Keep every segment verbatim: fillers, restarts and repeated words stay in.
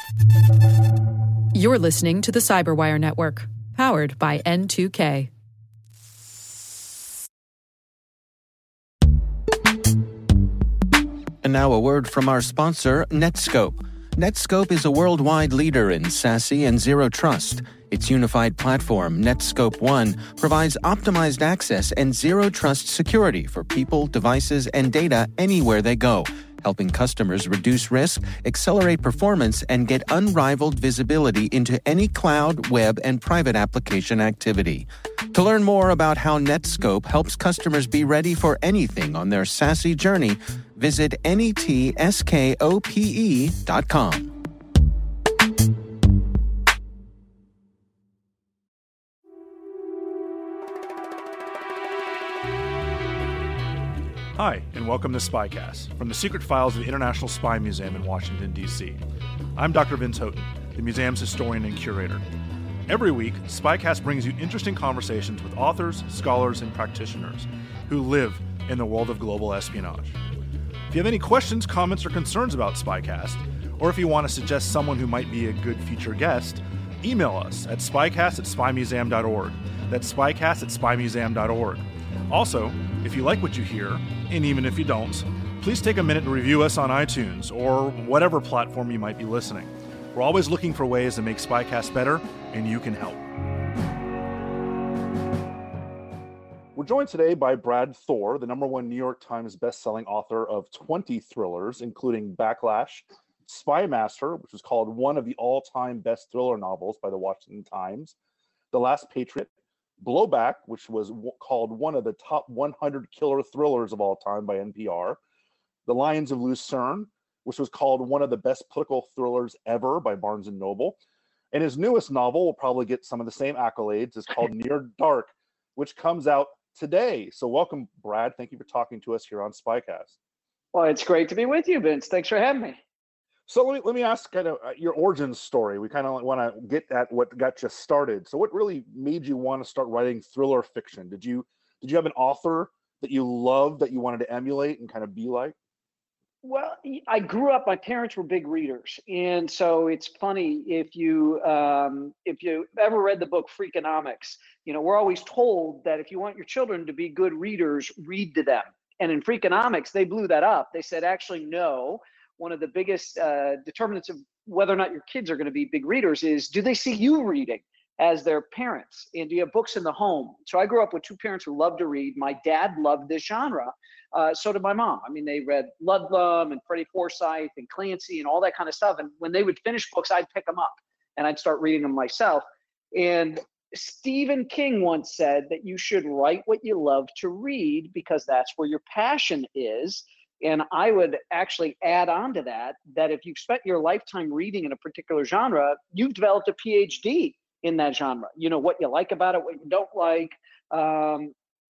You're listening to the Cyberwire Network, powered by N two K. And now a word from our sponsor, Netskope. Netskope is a worldwide leader in SASE and Zero Trust. Its unified platform, Netskope One, provides optimized access and Zero Trust security for people, devices, and data anywhere they go, helping customers reduce risk, accelerate performance, and get unrivaled visibility into any cloud, web, and private application activity. To learn more about how Netskope helps customers be ready for anything on their SASE journey, visit netskope dot com. Hi, and welcome to SpyCast, from the secret files of the International Spy Museum in Washington, D C I'm Doctor Vince Houghton, the museum's historian and curator. Every week, SpyCast brings you interesting conversations with authors, scholars, and practitioners who live in the world of global espionage. If you have any questions, comments, or concerns about SpyCast, or if you want to suggest someone who might be a good future guest, email us at spycast at spy museum dot org. That's spycast at spy museum dot org. Also, if you like what you hear, and even if you don't, please take a minute to review us on iTunes or whatever platform you might be listening. We're always looking for ways to make SpyCast better, and you can help. We're joined today by Brad Thor, the number one New York Times bestselling author of twenty thrillers, including Backlash, Spy Master, which was called one of the all-time best thriller novels by the Washington Times, The Last Patriot, Blowback, which was w- called one of the top one hundred killer thrillers of all time by N P R, The Lions of Lucerne, which was called one of the best political thrillers ever by Barnes and Noble, and his newest novel will probably get some of the same accolades. It's called Near Dark, which comes out today. So welcome, Brad. Thank you for talking to us here on SpyCast. Well, it's great to be with you, Vince. Thanks for having me. So let me, let me ask kind of your origin story. We kind of want to get at what got you started. So what really made you want to start writing thriller fiction? Did you did you have an author that you loved that you wanted to emulate and kind of be like? Well, I grew up, my parents were big readers. And so it's funny, if you um, if you ever read the book Freakonomics, you know, we're always told that if you want your children to be good readers, read to them. And in Freakonomics, they blew that up. They said, actually, no. One of the biggest uh, determinants of whether or not your kids are going to be big readers is, do they see you reading as their parents? And do you have books in the home? So I grew up with two parents who loved to read. My dad loved this genre. Uh, so did my mom. I mean, they read Ludlum and Freddie Forsyth and Clancy and all that kind of stuff. And when they would finish books, I'd pick them up and I'd start reading them myself. And Stephen King once said that you should write what you love to read because that's where your passion is. And I would actually add on to that, that if you've spent your lifetime reading in a particular genre, you've developed a P H D in that genre. You know, what you like about it, what you don't like. Um,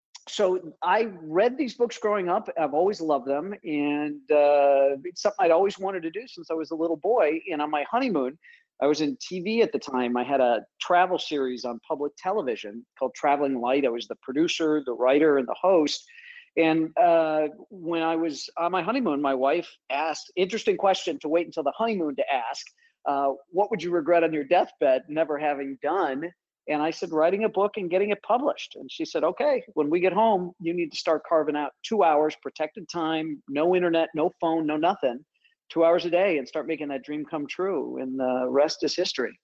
so I read these books growing up. I've always loved them. And uh, it's something I'd always wanted to do since I was a little boy. And on my honeymoon, I was in T V at the time. I had a travel series on public television called Traveling Light. I was the producer, the writer, and the host. And uh, when I was on my honeymoon, my wife asked, interesting question to wait until the honeymoon to ask, uh, what would you regret on your deathbed never having done? And I said, writing a book and getting it published. And she said, okay, when we get home, you need to start carving out two hours, protected time, no internet, no phone, no nothing, two hours a day, and start making that dream come true. And the rest is history.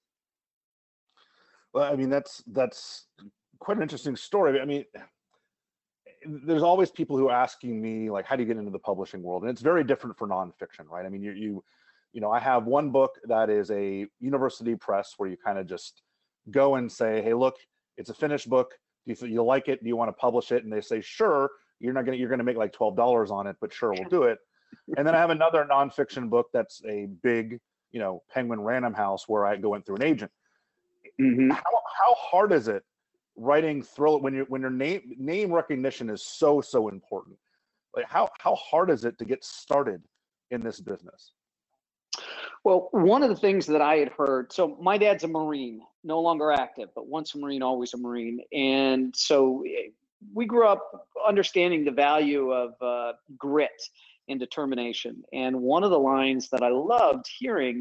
Well, I mean, that's that's quite an interesting story. I mean, there's always people who are asking me, like, how do you get into the publishing world? And it's very different for nonfiction, right? I mean, you, you, you know, I have one book that is a university press where you kind of just go and say, hey, look, it's a finished book. Do you, you like it? Do you want to publish it? And they say, sure. You're not going to, you're going to make like twelve dollars on it, but sure, we'll do it. And then I have another nonfiction book that's a big, you know, Penguin Random House where I go in through an agent. Mm-hmm. How, how hard is it writing thriller when you when your name name recognition is so so important? Like how how hard is it to get started in this business? Well, one of the things that I had heard, so my dad's a Marine, no longer active, but once a Marine, always a Marine. And so we grew up understanding the value of uh, grit and determination. And one of the lines that I loved hearing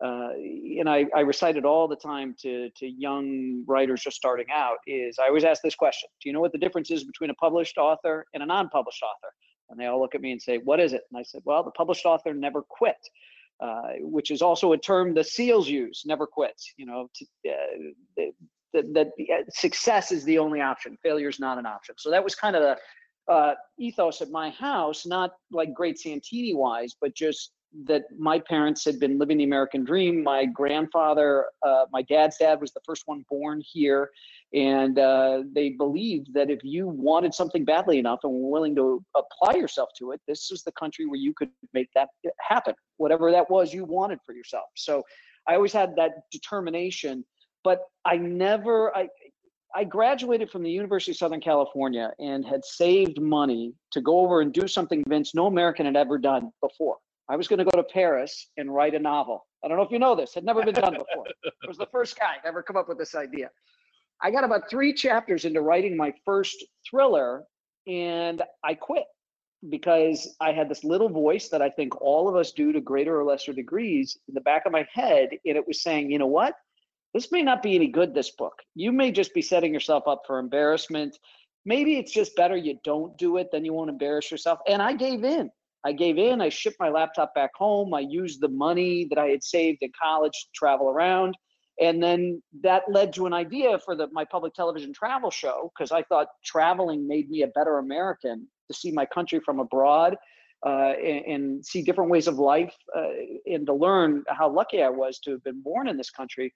uh, and I, I recite it all the time to, to young writers just starting out, is I always ask this question: do you know what the difference is between a published author and a non-published author? And they all look at me and say, what is it? And I said, well, the published author never quit, uh, which is also a term the SEALs use, never quits. You know, to, uh, that, that success is the only option. Failure is not an option. So that was kind of the uh, ethos at my house, not like Great Santini wise, but just that my parents had been living the American dream. My grandfather, uh, my dad's dad, was the first one born here. And uh, they believed that if you wanted something badly enough and were willing to apply yourself to it, this was the country where you could make that happen, whatever that was you wanted for yourself. So I always had that determination, but I never, I, I graduated from the University of Southern California and had saved money to go over and do something, Vince, no American had ever done before. I was going to go to Paris and write a novel. I don't know if you know this, had never been done before. I was the first guy to ever come up with this idea. I got about three chapters into writing my first thriller, and I quit because I had this little voice that I think all of us do to greater or lesser degrees in the back of my head, and it was saying, you know what? This may not be any good, this book. You may just be setting yourself up for embarrassment. Maybe it's just better you don't do it, then you won't embarrass yourself. And I gave in. I gave in, I shipped my laptop back home. I used the money that I had saved in college to travel around. And then that led to an idea for the, my public television travel show, because I thought traveling made me a better American, to see my country from abroad uh, and, and see different ways of life uh, and to learn how lucky I was to have been born in this country.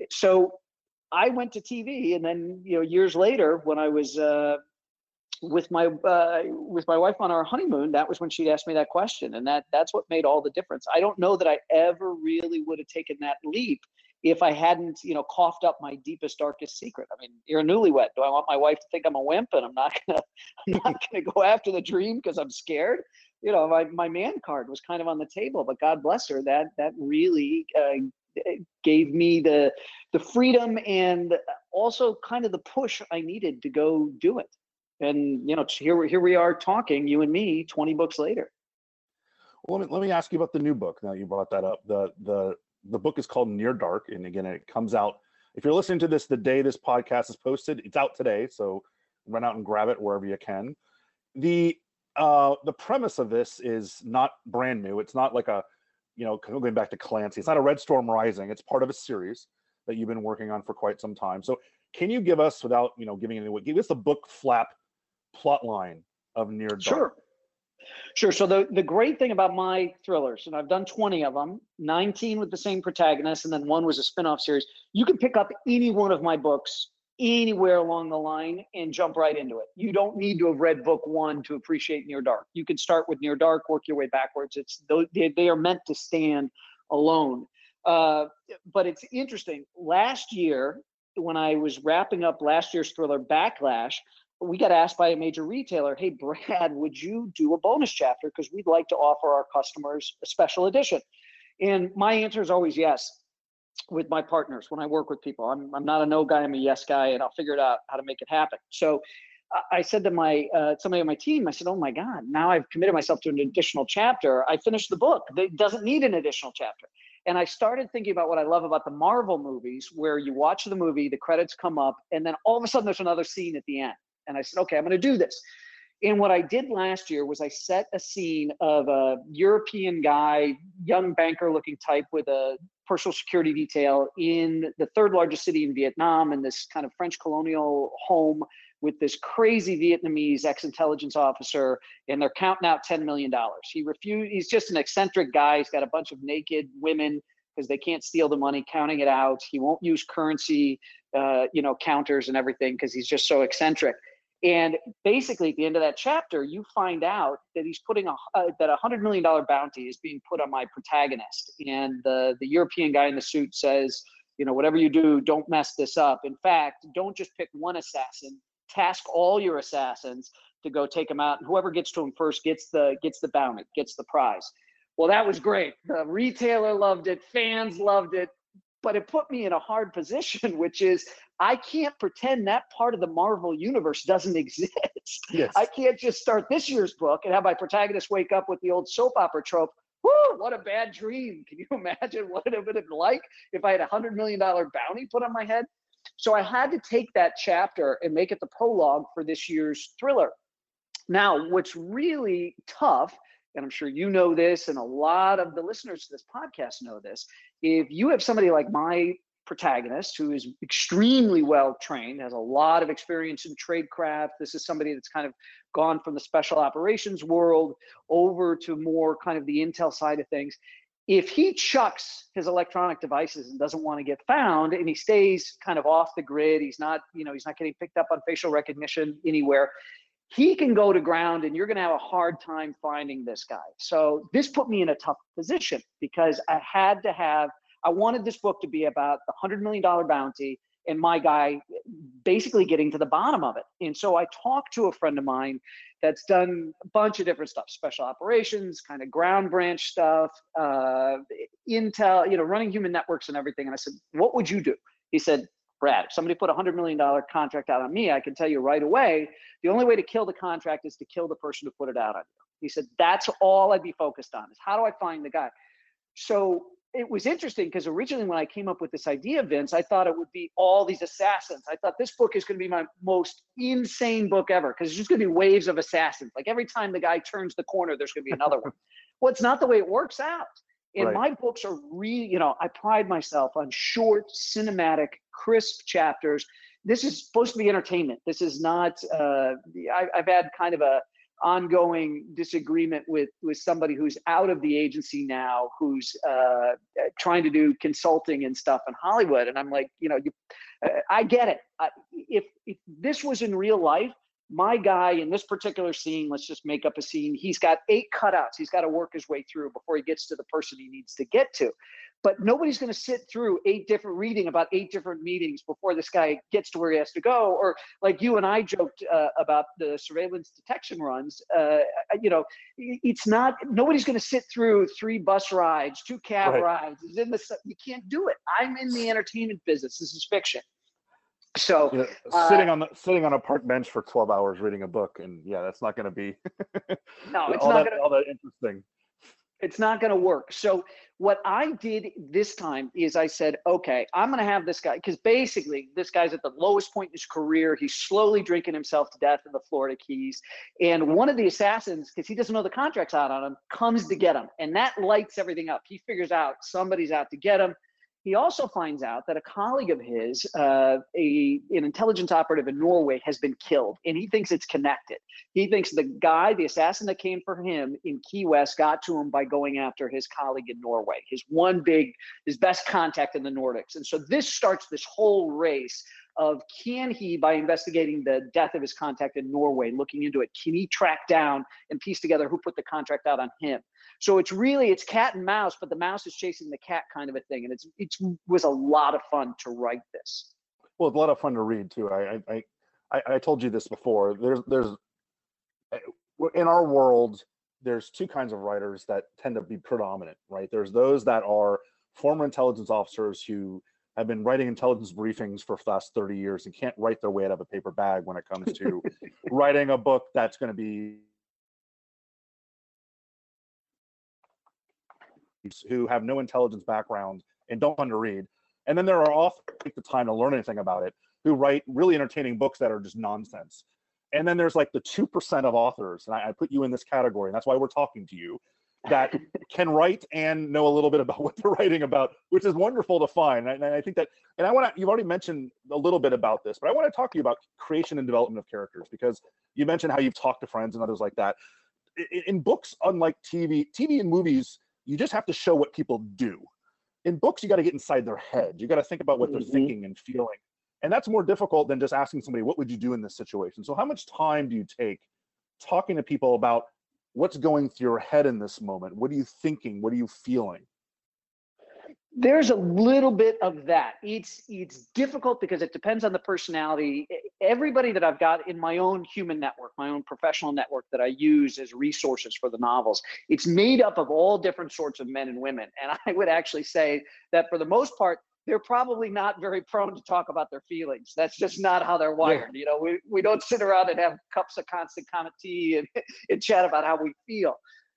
So I went to T V, and then, you know, years later, when I was uh, with my uh, with my wife on our honeymoon, that was when she asked me that question, and that that's what made all the difference. I don't know that I ever really would have taken that leap if I hadn't, you know, coughed up my deepest, darkest secret. I mean, you're a newlywed. Do I want my wife to think I'm a wimp and I'm not gonna I'm not gonna go after the dream because I'm scared? You know, my my man card was kind of on the table, but God bless her, that that really uh, gave me the the freedom and also kind of the push I needed to go do it. And, you know, here, here we are talking, you and me, twenty books later. Well, let me, let me ask you about the new book. Now you brought that up. The, the, the book is called Near Dark. And again, it comes out, if you're listening to this the day this podcast is posted, it's out today. So run out and grab it wherever you can. The, uh, the premise of this is not brand new. It's not like a, you know, going back to Clancy, it's not a Red Storm Rising. It's part of a series that you've been working on for quite some time. So can you give us, without, you know, giving any away, give us the book flap plot line of Near Dark? Sure. Sure. So the, the great thing about my thrillers, and I've done twenty of them, nineteen with the same protagonist, and then one was a spin-off series. You can pick up any one of my books anywhere along the line and jump right into it. You don't need to have read book one to appreciate Near Dark. You can start with Near Dark, work your way backwards. It's they, they are meant to stand alone. Uh, but it's interesting. Last year, when I was wrapping up last year's thriller Backlash, we got asked by a major retailer, hey, Brad, would you do a bonus chapter? Because we'd like to offer our customers a special edition. And my answer is always yes with my partners when I work with people. I'm, I'm not a no guy, I'm a yes guy, and I'll figure it out how to make it happen. So I said to my uh, somebody on my team, I said, oh my God, now I've committed myself to an additional chapter. I finished the book. It doesn't need an additional chapter. And I started thinking about what I love about the Marvel movies, where you watch the movie, the credits come up, and then all of a sudden there's another scene at the end. And I said, okay, I'm going to do this. And what I did last year was I set a scene of a European guy, young banker looking type with a personal security detail in the third largest city in Vietnam, in this kind of French colonial home with this crazy Vietnamese ex-intelligence officer, and they're counting out ten million dollars. He refused, he's just an eccentric guy. He's got a bunch of naked women because they can't steal the money, counting it out. He won't use currency, uh, you know, counters and everything because he's just so eccentric. And basically, at the end of that chapter, you find out that he's putting a uh, that a hundred million dollar bounty is being put on my protagonist. And the the European guy in the suit says, you know, whatever you do, don't mess this up. In fact, don't just pick one assassin. Task all your assassins to go take him out, and whoever gets to him first gets the gets the bounty, gets the prize. Well, that was great. The retailer loved it, fans loved it, but it put me in a hard position, which is I can't pretend that part of the Marvel universe doesn't exist. Yes. I can't just start this year's book and have my protagonist wake up with the old soap opera trope. whoo, what a bad dream. Can you imagine what it would have been like if I had a hundred million dollar bounty put on my head? So I had to take that chapter and make it the prologue for this year's thriller. Now, what's really tough, and I'm sure you know this, and a lot of the listeners to this podcast know this, if you have somebody like my protagonist who is extremely well trained, has a lot of experience in tradecraft, this is somebody that's kind of gone from the special operations world over to more kind of the intel side of things. If he chucks his electronic devices and doesn't want to get found, and he stays kind of off the grid, he's not, you know, he's not getting picked up on facial recognition anywhere, he can go to ground and you're going to have a hard time finding this guy. So this put me in a tough position because I had to have, I wanted this book to be about the hundred million dollar bounty and my guy basically getting to the bottom of it. And so I talked to a friend of mine that's done a bunch of different stuff, special operations, kind of ground branch stuff, uh, intel, you know, running human networks and everything. And I said, what would you do? He said, Brad, if somebody put a hundred million dollar contract out on me, I can tell you right away, the only way to kill the contract is to kill the person who put it out on you. He said, that's all I'd be focused on, is how do I find the guy? So it was interesting because originally when I came up with this idea, Vince, I thought it would be all these assassins. I thought this book is going to be my most insane book ever because there's just going to be waves of assassins. Like every time the guy turns the corner, there's going to be another one. Well, it's not the way it works out. And right. My books are really, you know, I pride myself on short, cinematic, crisp chapters. This is supposed to be entertainment. This is not, uh, I, I've had kind of a ongoing disagreement with, with somebody who's out of the agency now, who's uh, trying to do consulting and stuff in Hollywood. And I'm like, you know, you, uh, I get it. I, if, if this was in real life, my guy in this particular scene, let's just make up a scene, he's got eight cutouts he's got to work his way through before he gets to the person he needs to get to. But nobody's going to sit through eight different reading about eight different meetings before this guy gets to where he has to go. Or like you and I joked uh, about the surveillance detection runs, uh, you know, it's not, nobody's going to sit through three bus rides, two cab right. rides. It's in the, you can't do it. I'm in the entertainment business. This is fiction. So you know, uh, sitting on the sitting on a park bench for twelve hours reading a book, and yeah, that's not going to be no, it's all not that gonna, all that interesting. It's not going to work. So what I did this time is I said, okay, I'm going to have this guy, because basically this guy's at the lowest point in his career. He's slowly drinking himself to death in the Florida Keys, and one of the assassins, because he doesn't know the contract's out on him, comes to get him, and that lights everything up. He figures out somebody's out to get him. He also finds out that a colleague of his, uh, a, an intelligence operative in Norway, has been killed, and he thinks it's connected. He thinks the guy, the assassin that came for him in Key West, got to him by going after his colleague in Norway, his one big, his best contact in the Nordics. And so this starts this whole race of, can he, by investigating the death of his contact in Norway, looking into it, can he track down and piece together who put the contract out on him? So it's really, it's cat and mouse, but the mouse is chasing the cat kind of a thing. And it's, it was a lot of fun to write this. Well, it's a lot of fun to read too. I, I, I, I told you this before. There's, there's, in our world, there's two kinds of writers that tend to be predominant, right? There's those that are former intelligence officers who have been writing intelligence briefings for the last thirty years and can't write their way out of a paper bag when it comes to writing a book that's going to be, who have no intelligence background and don't want to read. And then there are authors who take the time to learn anything about it, who write really entertaining books that are just nonsense. And then there's like the two percent of authors, and I, I put you in this category, and that's why we're talking to you, that can write and know a little bit about what they're writing about, which is wonderful to find. And I, and I think that, and I want to, you've already mentioned a little bit about this, but I want to talk to you about creation and development of characters, because you mentioned how you've talked to friends and others like that. In, in books, unlike T V, T V and movies, you just have to show what people do. In books, you got to get inside their head. You got to think about what they're mm-hmm. thinking and feeling. And that's more difficult than just asking somebody, what would you do in this situation? So how much time do you take talking to people about what's going through your head in this moment? What are you thinking? What are you feeling? There's a little bit of that. It's it's difficult because it depends on the personality. Everybody that I've got in my own human network, my own professional network that I use as resources for the novels, it's made up of all different sorts of men and women. And I would actually say that for the most part, they're probably not very prone to talk about their feelings. That's just not how they're wired. Yeah. You know, we, we don't sit around and have cups of constant comment tea and, and chat about how we feel.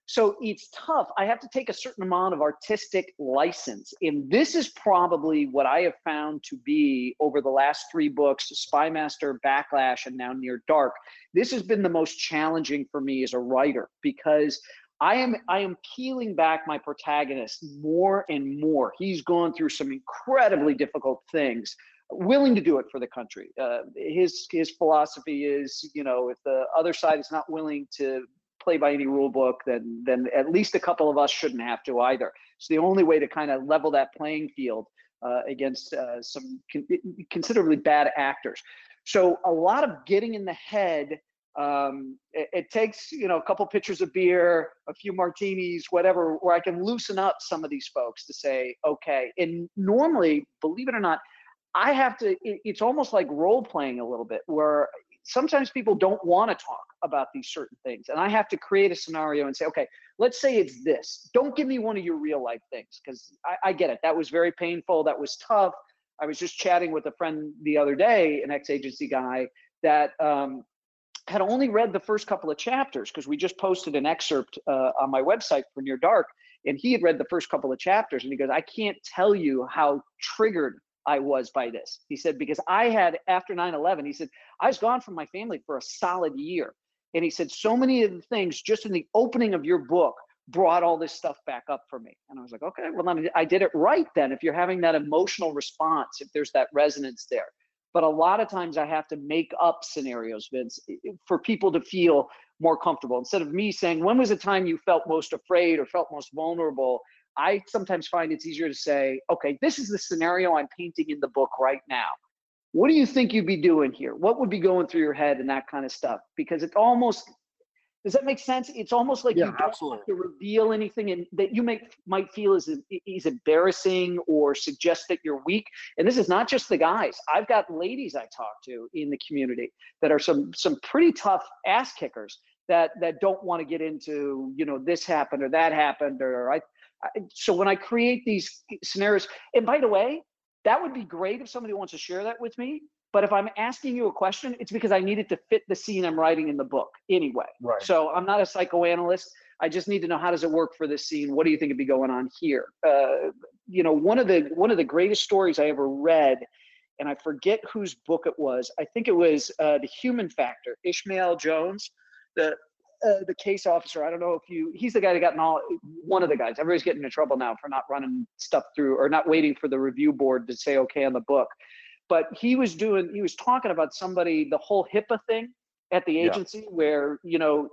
So it's tough. I have to take a certain amount of artistic license. And this is probably what I have found to be over the last three books, Spy Master, Backlash, and now Near Dark. This has been the most challenging for me as a writer, because I am I am peeling back my protagonist more and more. He's gone through some incredibly difficult things, willing to do it for the country. Uh, his his philosophy is, you know, if the other side is not willing to play by any rule book, then then at least a couple of us shouldn't have to either. It's the only way to kind of level that playing field uh, against uh, some con- considerably bad actors. So a lot of getting in the head. Um, it, it takes, you know, a couple pitchers of beer, a few martinis, whatever, where I can loosen up some of these folks to say, okay. And normally, believe it or not, I have to, it, it's almost like role playing a little bit, where sometimes people don't want to talk about these certain things. And I have to create a scenario and say, okay, let's say it's this. Don't give me one of your real life things, because I, I get it. That was very painful. That was tough. I was just chatting with a friend the other day, an ex-agency guy that, um, had only read the first couple of chapters, because we just posted an excerpt uh, on my website for Near Dark, and he had read the first couple of chapters, and he goes, I can't tell you how triggered I was by this. He said, because I had, after nine eleven, he said, I was gone from my family for a solid year. And he said, so many of the things just in the opening of your book brought all this stuff back up for me. And I was like, okay, well, I, mean, I did it right then. If you're having that emotional response, if there's that resonance there. But a lot of times I have to make up scenarios, Vince, for people to feel more comfortable. Instead of me saying, when was the time you felt most afraid or felt most vulnerable? I sometimes find it's easier to say, okay, this is the scenario I'm painting in the book right now. What do you think you'd be doing here? What would be going through your head and that kind of stuff? Because it almost, does that make sense? It's almost like Yeah, you don't absolutely. have to reveal anything and that you may, might feel is, is embarrassing or suggest that you're weak. And this is not just the guys. I've got ladies I talk to in the community that are some some pretty tough ass kickers that that don't want to get into, you know, this happened or that happened or I. I so when I create these scenarios, and by the way, that would be great if somebody wants to share that with me. But if I'm asking you a question, it's because I need it to fit the scene I'm writing in the book anyway. Right. So I'm not a psychoanalyst. I just need to know, how does it work for this scene? What do you think would be going on here? Uh, you know, one of the one of the greatest stories I ever read, and I forget whose book it was. I think it was uh, The Human Factor. Ishmael Jones, the uh, the case officer. I don't know if you. He's the guy that got in all. One of the guys. Everybody's getting into trouble now for not running stuff through or not waiting for the review board to say okay on the book. But he was doing, he was talking about somebody, the whole HIPAA thing at the agency, yeah. where, you know,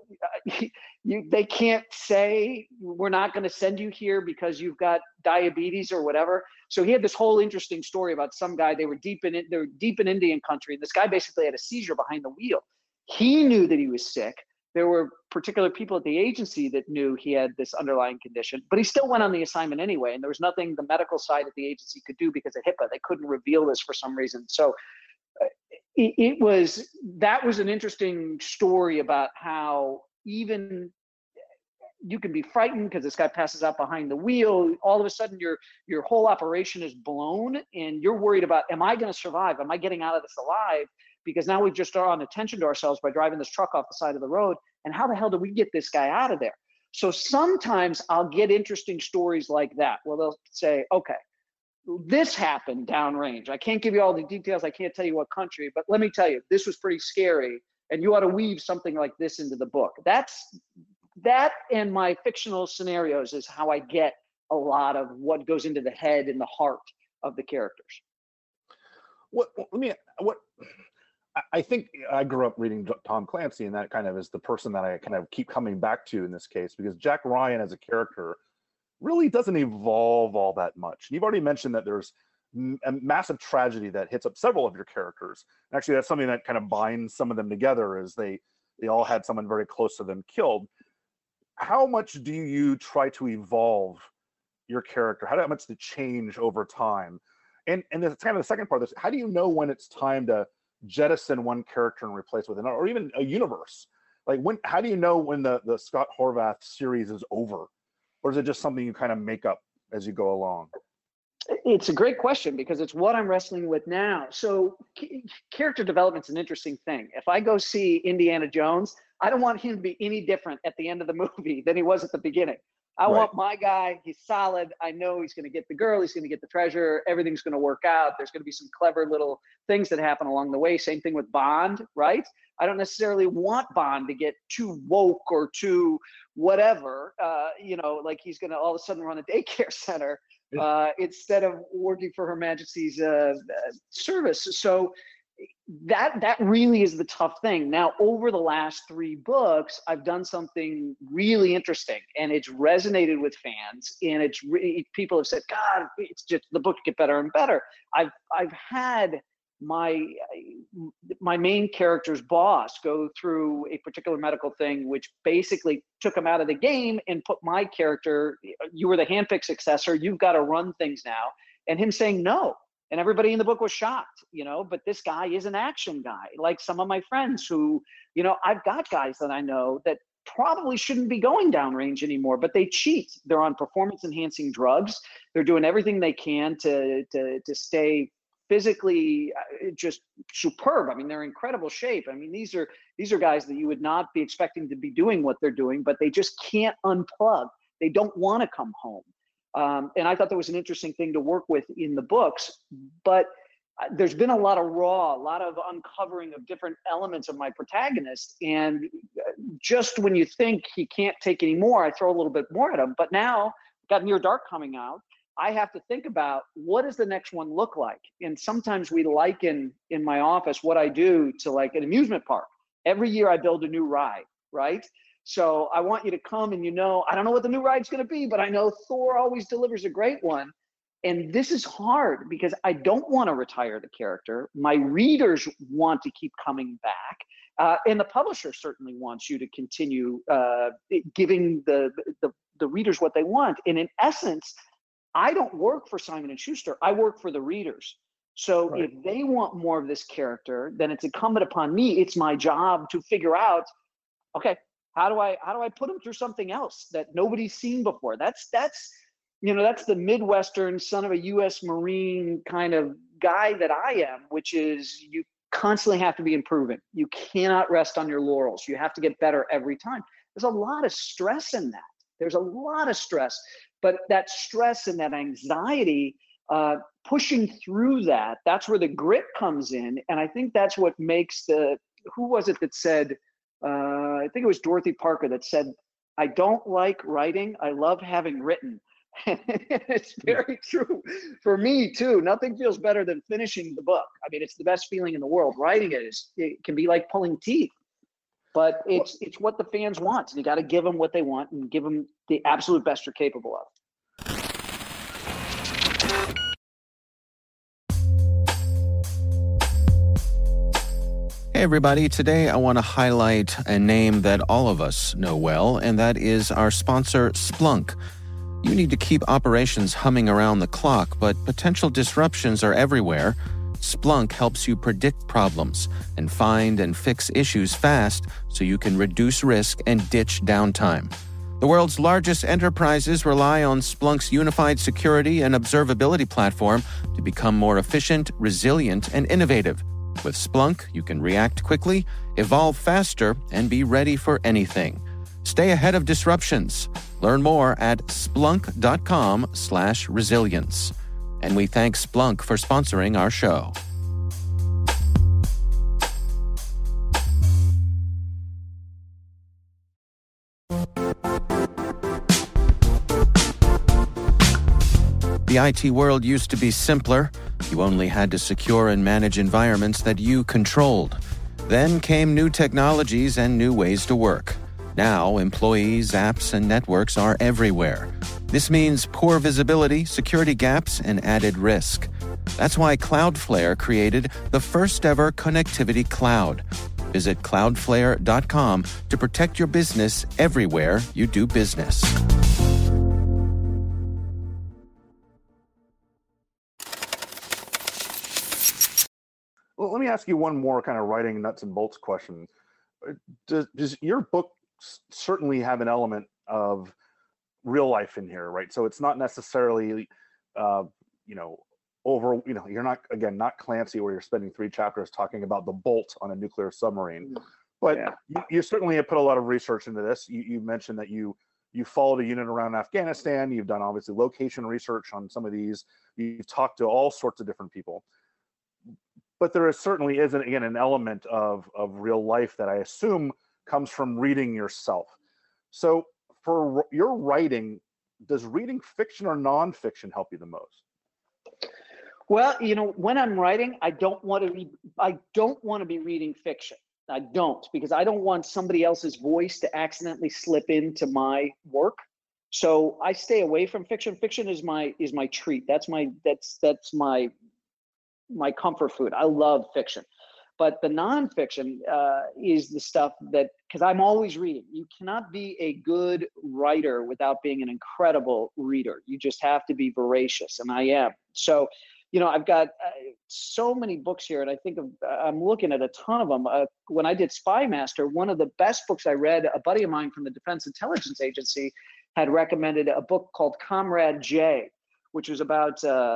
you, they can't say, we're not going to send you here because you've got diabetes or whatever. So he had this whole interesting story about some guy, they were deep in it, they were deep in Indian country. And this guy basically had a seizure behind the wheel. He knew that he was sick. There were particular people at the agency that knew he had this underlying condition, but he still went on the assignment anyway. And there was nothing the medical side of the agency could do because of HIPAA. They couldn't reveal this for some reason. So uh, it, it was, that was an interesting story about how even you can be frightened because this guy passes out behind the wheel. All of a sudden your, your whole operation is blown and you're worried about, am I going to survive? Am I getting out of this alive? Because now we've just drawn attention to ourselves by driving this truck off the side of the road. And how the hell do we get this guy out of there? So sometimes I'll get interesting stories like that, where they'll say, okay, this happened downrange. I can't give you all the details. I can't tell you what country, but let me tell you, this was pretty scary. And you ought to weave something like this into the book. That's that, and my fictional scenarios is how I get a lot of what goes into the head and the heart of the characters. What, let me, what, I think I grew up reading Tom Clancy, and that kind of is the person that I kind of keep coming back to in this case, because Jack Ryan as a character really doesn't evolve all that much. You've already mentioned that there's a massive tragedy that hits up several of your characters. Actually, that's something that kind of binds some of them together, is they they all had someone very close to them killed. How much do you try to evolve your character? How much to change over time? And and that's kind of the second part of this. How do you know when it's time to jettison one character and replace with another, or even a universe? Like, when, how do you know when the, the Scott Horvath series is over? Or is it just something you kind of make up as you go along? It's a great question because it's what I'm wrestling with now. So c- character development's an interesting thing. If I go see Indiana Jones, I don't want him to be any different at the end of the movie than he was at the beginning. I Right. want my guy, he's solid. I know he's going to get the girl, he's going to get the treasure, everything's going to work out. There's going to be some clever little things that happen along the way. Same thing with Bond, right? I don't necessarily want Bond to get too woke or too whatever, uh, you know, like he's going to all of a sudden run a daycare center uh, instead of working for Her Majesty's uh, uh, service. So that that really is the tough thing. Now, over the last three books, I've done something really interesting, and it's resonated with fans. And it's really, people have said, "God, it's just the book get better and better." I've I've had my my main character's boss go through a particular medical thing, which basically took him out of the game and put my character. You were the handpicked successor. You've got to run things now, and him saying no. And everybody in the book was shocked, you know, but this guy is an action guy, like some of my friends who, you know, I've got guys that I know that probably shouldn't be going downrange anymore, but they cheat. They're on performance enhancing drugs. They're doing everything they can to, to, to stay physically just superb. I mean, they're in incredible shape. I mean, these are, these are guys that you would not be expecting to be doing what they're doing, but they just can't unplug. They don't want to come home. Um, and I thought that was an interesting thing to work with in the books, but there's been a lot of raw, a lot of uncovering of different elements of my protagonist. And just when you think he can't take any more, I throw a little bit more at him. But now, got Near Dark coming out, I have to think about what does the next one look like? And sometimes we liken in my office what I do to like an amusement park. Every year I build a new ride, right? So I want you to come and, you know, I don't know what the new ride's going to be, but I know Thor always delivers a great one. And this is hard because I don't want to retire the character. My readers want to keep coming back. Uh, and the publisher certainly wants you to continue uh, giving the, the, the readers what they want. And in essence, I don't work for Simon and Schuster. I work for the readers. So right. If they want more of this character, then it's incumbent upon me. It's my job to figure out, okay, How do I how do I put them through something else that nobody's seen before? That's that's you know that's the Midwestern son of a U S Marine kind of guy that I am, which is you constantly have to be improving. You cannot rest on your laurels. You have to get better every time. There's a lot of stress in that. There's a lot of stress, but that stress and that anxiety, uh, pushing through that, that's where the grit comes in, and I think that's what makes the. Who was it that said? Uh, I think it was Dorothy Parker that said, I don't like writing. I love having written. It's very true for me too. Nothing feels better than finishing the book. I mean, it's the best feeling in the world. Writing it is, it can be like pulling teeth, but it's, it's what the fans want. And you got to give them what they want and give them the absolute best you're capable of. Hey everybody, today I want to highlight a name that all of us know well, and that is our sponsor, Splunk. You need to keep operations humming around the clock, but potential disruptions are everywhere. Splunk helps you predict problems and find and fix issues fast so you can reduce risk and ditch downtime. The world's largest enterprises rely on Splunk's unified security and observability platform to become more efficient, resilient, and innovative. With Splunk, you can react quickly, evolve faster, and be ready for anything. Stay ahead of disruptions. Learn more at splunk.com slash resilience. And we thank Splunk for sponsoring our show. The I T world used to be simpler. You only had to secure and manage environments that you controlled. Then came new technologies and new ways to work. Now, employees, apps, and networks are everywhere. This means poor visibility, security gaps, and added risk. That's why Cloudflare created the first-ever connectivity cloud. Visit cloudflare dot com to protect your business everywhere you do business. Well, let me ask you one more kind of writing nuts and bolts question. Does, does your book certainly have an element of real life in here, right? So it's not necessarily uh, you know, over, you know, you're not, again, not Clancy where you're spending three chapters talking about the bolt on a nuclear submarine, but Yeah. you, you certainly have put a lot of research into this. You, you mentioned that you you followed a unit around Afghanistan. You've done obviously location research on some of these. You've talked to all sorts of different people. But there is certainly is, an, again, an element of, of real life that I assume comes from reading yourself. So for your writing, does reading fiction or nonfiction help you the most? Well, you know, when I'm writing, I don't want to be, I don't want to be reading fiction. I don't, because I don't want somebody else's voice to accidentally slip into my work. So I stay away from fiction. Fiction is my is my treat. That's my that's that's my my comfort food. I love fiction. But the nonfiction uh, is the stuff that, because I'm always reading. You cannot be a good writer without being an incredible reader. You just have to be voracious, and I am. So, you know, I've got uh, so many books here, and I think of, I'm looking at a ton of them. Uh, when I did Spy Master, one of the best books I read, a buddy of mine from the Defense Intelligence Agency had recommended a book called Comrade J, which was about uh,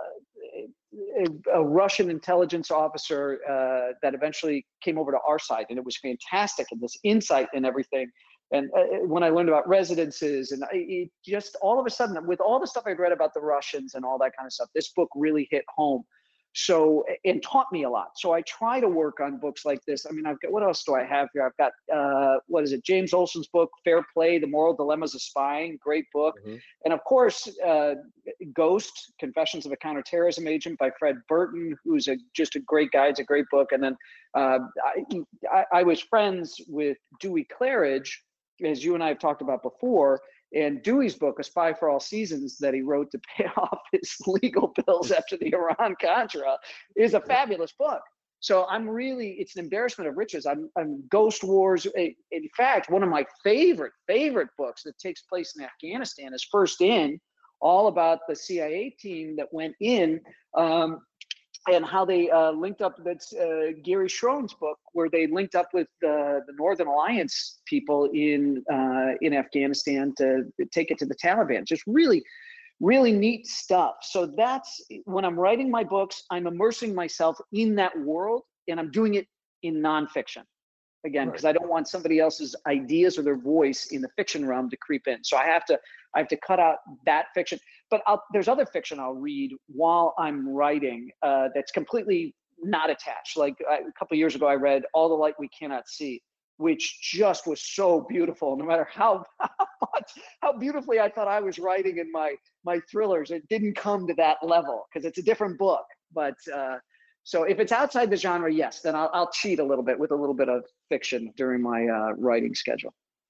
a, a Russian intelligence officer uh, that eventually came over to our side, and it was fantastic, and this insight and everything. And uh, when I learned about residences, and I, it just all of a sudden, with all the stuff I'd read about the Russians and all that kind of stuff, this book really hit home. So, and taught me a lot. So I try to work on books like this. I mean, I've got, what else do I have here? I've got, uh, what is it? James Olson's book, Fair Play, The Moral Dilemmas of Spying, great book. Mm-hmm. And of course, uh, Ghost, Confessions of a Counterterrorism Agent by Fred Burton, who's a, just a great guy. It's a great book. And then uh, I, I, I was friends with Dewey Claridge, as you and I have talked about before. And Dewey's book, A Spy for All Seasons, that he wrote to pay off his legal bills after the Iran-Contra, is a fabulous book. So I'm really, it's an embarrassment of riches. I'm, I'm Ghost Wars. In fact, one of my favorite, favorite books that takes place in Afghanistan is First In, all about the C I A team that went in um, and how they uh, linked up. That's uh, Gary Schroen's book, where they linked up with the, the Northern Alliance people in uh, in Afghanistan to take it to the Taliban. Just really, really neat stuff. So that's, when I'm writing my books, I'm immersing myself in that world, and I'm doing it in nonfiction. Again, because right. I don't want somebody else's ideas or their voice in the fiction realm to creep in. So I have to, I have to cut out that fiction. But I'll, there's other fiction I'll read while I'm writing uh, that's completely not attached. Like I, a couple of years ago, I read All the Light We Cannot See, which just was so beautiful. No matter how how, much, how beautifully I thought I was writing in my my thrillers, it didn't come to that level because it's a different book. But uh, so if it's outside the genre, yes, then I'll, I'll cheat a little bit with a little bit of fiction during my uh, writing schedule.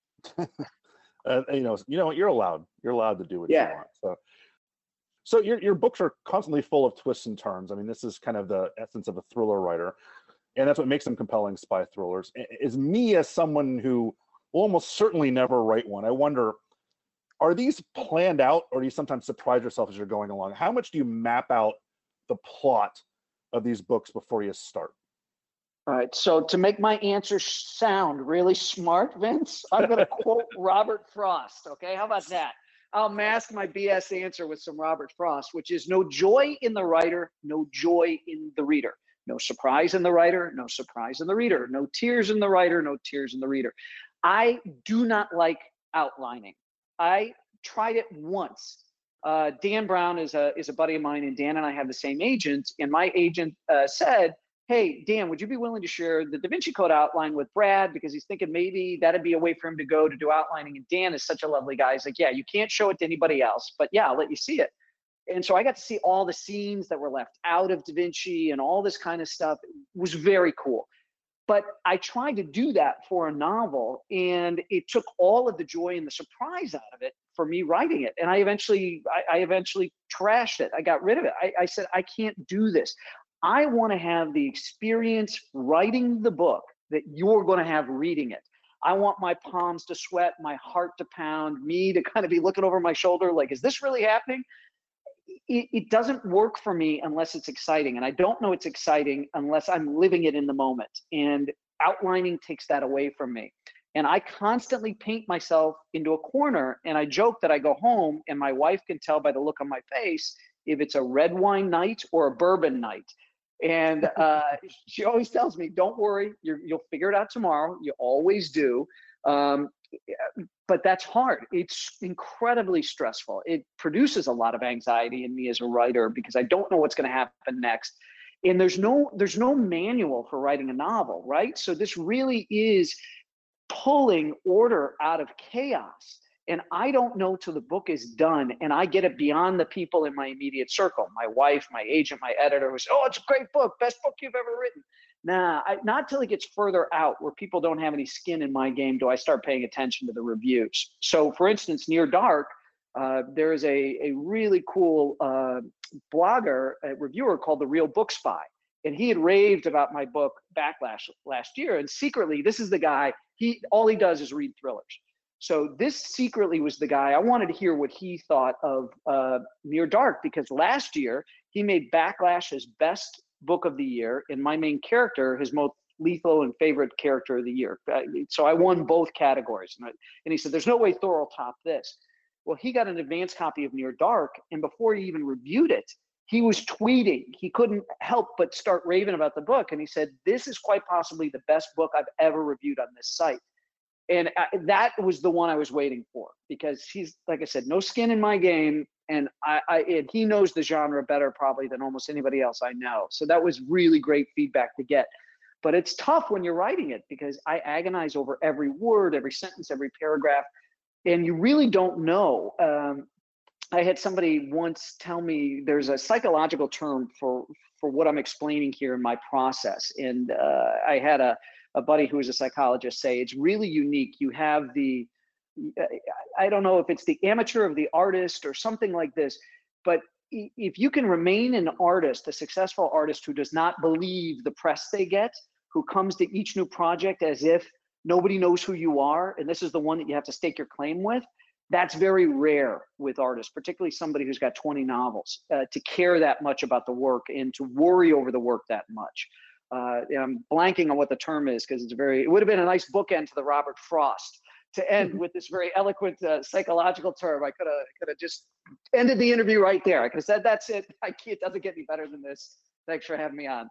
uh, you know, you know, you're allowed. You're allowed to do what yeah. you want. So, so your your books are constantly full of twists and turns. I mean, this is kind of the essence of a thriller writer, and that's what makes them compelling spy thrillers. Is me, as someone who will almost certainly never write one, I wonder, are these planned out, or do you sometimes surprise yourself as you're going along? How much do you map out the plot of these books before you start? All right, so to make my answer sound really smart, Vince, I'm going to quote Robert Frost, okay? How about that? I'll mask my B S answer with some Robert Frost, which is no joy in the writer, no joy in the reader. No surprise in the writer, no surprise in the reader. No tears in the writer, no tears in the reader. I do not like outlining. I tried it once. Uh, Dan Brown is a is a buddy of mine, and Dan and I have the same agent. And my agent uh, said, "Hey, Dan, would you be willing to share the Da Vinci Code outline with Brad, because he's thinking maybe that'd be a way for him to go to do outlining." And Dan is such a lovely guy. He's like, "Yeah, you can't show it to anybody else, but yeah, I'll let you see it." And so I got to see all the scenes that were left out of Da Vinci and all this kind of stuff. It was very cool. But I tried to do that for a novel, and it took all of the joy and the surprise out of it for me writing it. And I eventually, I, I eventually trashed it. I got rid of it. I, I said, I can't do this. I want to have the experience writing the book that you're going to have reading it. I want my palms to sweat, my heart to pound, me to kind of be looking over my shoulder like, is this really happening? It, it doesn't work for me unless it's exciting. And I don't know it's exciting unless I'm living it in the moment. And outlining takes that away from me. And I constantly paint myself into a corner. And I joke that I go home and my wife can tell by the look on my face if it's a red wine night or a bourbon night. And uh, she always tells me, don't worry, you're, you'll figure it out tomorrow. You always do. Um, but that's hard. It's incredibly stressful. It produces a lot of anxiety in me as a writer because I don't know what's going to happen next. And there's no, there's no manual for writing a novel, right? So this really is pulling order out of chaos. And I don't know till the book is done and I get it beyond the people in my immediate circle, my wife, my agent, my editor, who says, oh, it's a great book, best book you've ever written. Nah, I, not till it gets further out where people don't have any skin in my game do I start paying attention to the reviews. So for instance, Near Dark, uh, there is a, a really cool uh, blogger, a reviewer called The Real Book Spy. And he had raved about my book Backlash last year. And secretly, this is the guy, he all he does is read thrillers. So this secretly was the guy. I wanted to hear what he thought of uh, Near Dark, because last year he made Backlash his best book of the year, and my main character his most lethal and favorite character of the year. Uh, so I won both categories. And, I, and he said, there's no way Thor will top this. Well, he got an advance copy of Near Dark, and before he even reviewed it, he was tweeting. He couldn't help but start raving about the book. And he said, this is quite possibly the best book I've ever reviewed on this site. And I, that was the one I was waiting for, because he's, like I said, no skin in my game. And I, I and he knows the genre better probably than almost anybody else I know. So that was really great feedback to get. But it's tough when you're writing it, because I agonize over every word, every sentence, every paragraph, and you really don't know. Um, I had somebody once tell me there's a psychological term for, for what I'm explaining here in my process. And uh, I had a, a buddy who was a psychologist say, it's really unique. You have the, I don't know if it's the amateur of the artist or something like this, but if you can remain an artist, a successful artist who does not believe the press they get, who comes to each new project as if nobody knows who you are, and this is the one that you have to stake your claim with, that's very rare with artists, particularly somebody who's got twenty novels, uh, to care that much about the work and to worry over the work that much. Uh, I'm blanking on what the term is, because it's very, it would have been a nice bookend to the Robert Frost to end with this very eloquent uh, psychological term. I could have could have just ended the interview right there. I could have said, that's it. I can't, it doesn't get any better than this. Thanks for having me on.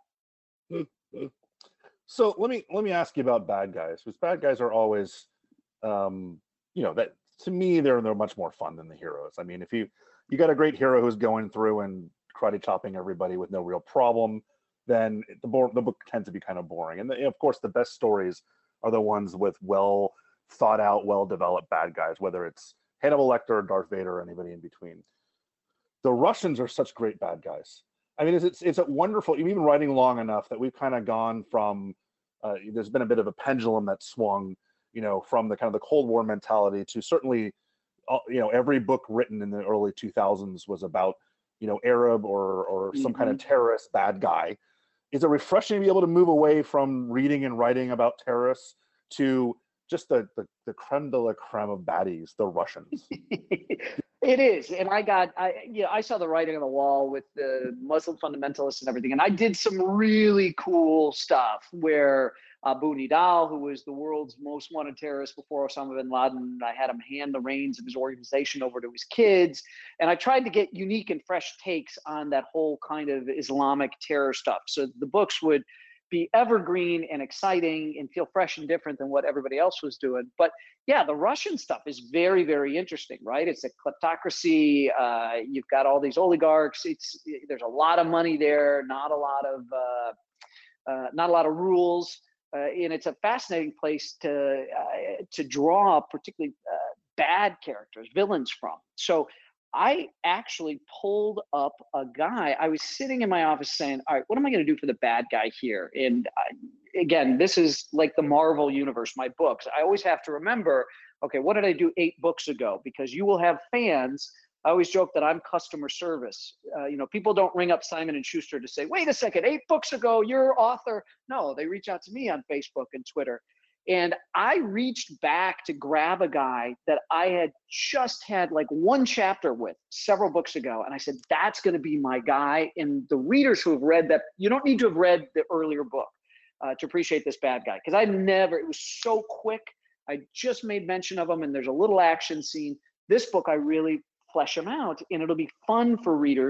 So let me let me ask you about bad guys, because bad guys are always, um, you know, that to me they're they're much more fun than the heroes. I mean, if you you got a great hero who's going through and karate chopping everybody with no real problem, then the bo- the book tends to be kind of boring. And the, of course, the best stories are the ones with well thought out, well developed bad guys, whether it's Hannibal Lecter, Darth Vader, or anybody in between. The Russians are such great bad guys. I mean, it's it's, it's a wonderful. You've been writing long enough that we've kind of gone from. Uh, there's been a bit of a pendulum that swung, you know, from the kind of the Cold War mentality to certainly, uh, you know, every book written in the early two thousands was about, you know, Arab or or some mm-hmm. kind of terrorist bad guy. Is it refreshing to be able to move away from reading and writing about terrorists to just the, the, the creme de la creme of baddies, the Russians? It is. And I got, I, you know, I saw the writing on the wall with the Muslim fundamentalists and everything. And I did some really cool stuff where Abu Nidal, who was the world's most wanted terrorist before Osama bin Laden, I had him hand the reins of his organization over to his kids. And I tried to get unique and fresh takes on that whole kind of Islamic terror stuff. So the books would be evergreen and exciting and feel fresh and different than what everybody else was doing. But yeah, the Russian stuff is very, very interesting, right? It's a kleptocracy. Uh, you've got all these oligarchs. It's there's a lot of money there, not a lot of uh, uh, not a lot of rules, uh, and it's a fascinating place to uh, to draw particularly uh, bad characters, villains from. So I actually pulled up a guy. I was sitting in my office saying, all right, what am I going to do for the bad guy here? And I, again, this is like the Marvel universe, my books. I always have to remember, okay, what did I do eight books ago? Because you will have fans. I always joke that I'm customer service. Uh, you know, people don't ring up Simon and Schuster to say, wait a second, eight books ago, you're author. No, they reach out to me on Facebook and Twitter. And I reached back to grab a guy that I had just had like one chapter with several books ago. And I said, that's going to be my guy. And the readers who have read that, you don't need to have read the earlier book uh, to appreciate this bad guy. Because I never, it was so quick. I just made mention of him and there's a little action scene. This book, I really flesh him out, and it'll be fun for readers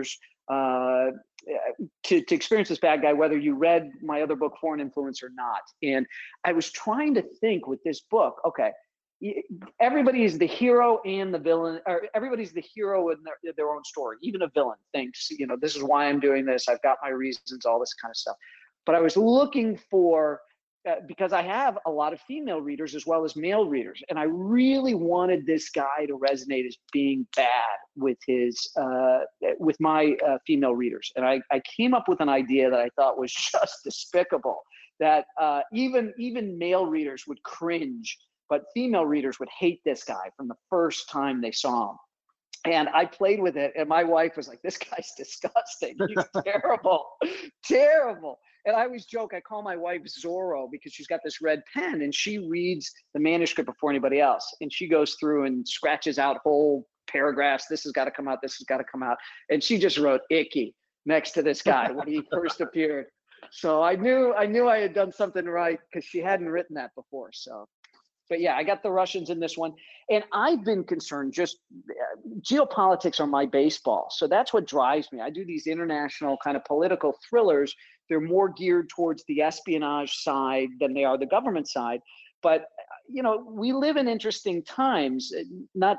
uh, to, to experience this bad guy, whether you read my other book, Foreign Influence, or not. And I was trying to think with this book, okay, everybody is the hero and the villain, or everybody's the hero in their, their own story. Even a villain thinks, you know, this is why I'm doing this. I've got my reasons, all this kind of stuff. But I was looking for, uh, because I have a lot of female readers as well as male readers, and I really wanted this guy to resonate as being bad with his, uh, with my uh, female readers. And I, I came up with an idea that I thought was just despicable, that uh, even even male readers would cringe, but female readers would hate this guy from the first time they saw him. And I played with it, and my wife was like, this guy's disgusting. He's terrible, terrible. And I always joke, I call my wife Zorro because she's got this red pen, and she reads the manuscript before anybody else. And she goes through and scratches out whole paragraphs. This has got to come out. This has got to come out. And she just wrote icky next to this guy when he first appeared. So I knew, I knew I had done something right because she hadn't written that before. So. But yeah, I got the Russians in this one. And I've been concerned, just uh, geopolitics are my baseball. So that's what drives me. I do these international kind of political thrillers. They're more geared towards the espionage side than they are the government side. But, you know, we live in interesting times, not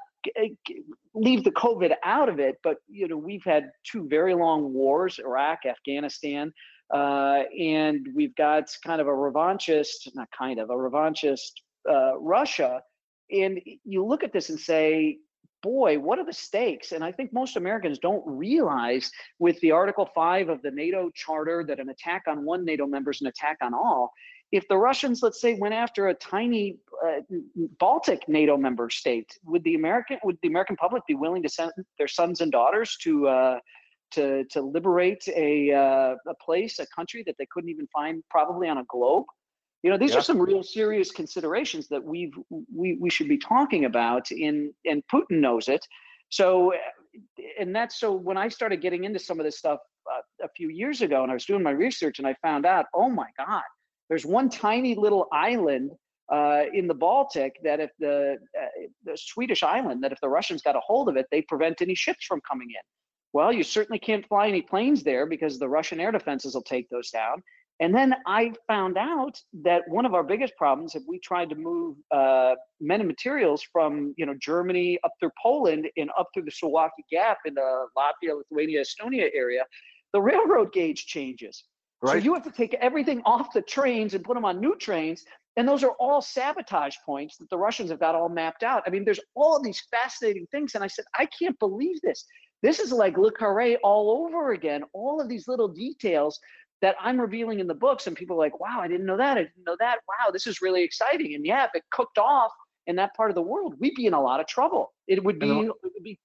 leave the COVID out of it, but, you know, we've had two very long wars, Iraq, Afghanistan, uh, and we've got kind of a revanchist, not kind of, a revanchist Uh, Russia, and you look at this and say, boy, what are the stakes? And I think most Americans don't realize with the Article five of the NATO Charter that an attack on one NATO member is an attack on all. If the Russians, let's say, went after a tiny uh, Baltic NATO member state, would the American would the American public be willing to send their sons and daughters to uh, to to liberate a uh, a place, a country that they couldn't even find probably on a globe? You know, these yeah. are some real serious considerations that we've we we should be talking about, in and Putin knows it. So, and that's so when I started getting into some of this stuff uh, a few years ago, and I was doing my research, and I found out, oh my God, there's one tiny little island uh, in the Baltic that if the uh, the Swedish island that if the Russians got a hold of it, they prevent any ships from coming in. Well, you certainly can't fly any planes there because the Russian air defenses will take those down. And then I found out that one of our biggest problems, if we tried to move uh, men and materials from, you know, Germany up through Poland and up through the Suwalki Gap in the Latvia, Lithuania, Estonia area, the railroad gauge changes. Right. So you have to take everything off the trains and put them on new trains. And those are all sabotage points that the Russians have got all mapped out. I mean, there's all these fascinating things. And I said, I can't believe this. This is like Le Carré all over again. All of these little details that I'm revealing in the books, and people are like, wow, I didn't know that. I didn't know that. Wow, this is really exciting. And yeah, if it cooked off in that part of the world, we'd be in a lot of trouble. It would be, it would be